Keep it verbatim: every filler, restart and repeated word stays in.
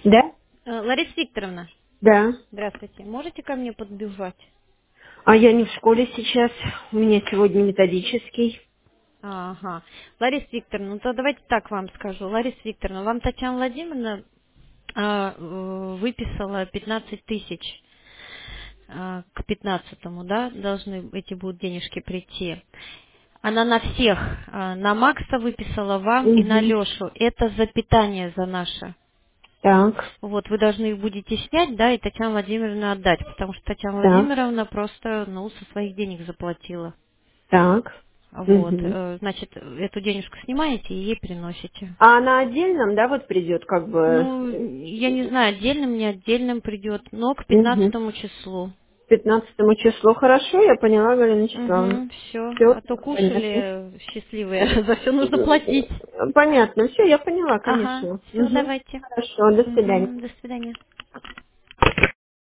Да? Э, Лариса Викторовна, Да. здравствуйте. Можете ко мне подбежать? А я не в школе сейчас. У меня сегодня методический. Ага. Лариса Викторовна, ну то давайте так вам скажу. Лариса Викторовна, вам Татьяна Владимировна а, э, выписала пятнадцать тысяч а, к пятнадцатому, да, должны эти будут денежки прийти. Она на всех, а, на Макса выписала вам и на Угу. Лешу. Это за питание за наше. Так, Вот, вы должны их будете снять, да, и Татьяна Владимировна отдать, потому что Татьяна так, Владимировна просто, ну, со своих денег заплатила. так. Вот, Угу. э, значит, эту денежку снимаете и ей приносите. А на отдельном, да, вот придет как бы. Ну, я не знаю, отдельным, не отдельным придет, но к Угу. пятнадцатому числу. Пятнадцатому числу. Хорошо, я поняла, Галина Вячеславовна. Угу, все. Все, А то понятно. кушали счастливые, за все нужно платить. Понятно, все, я поняла, Ага, конечно. все, Угу. давайте. Хорошо, до свидания. Угу, до свидания.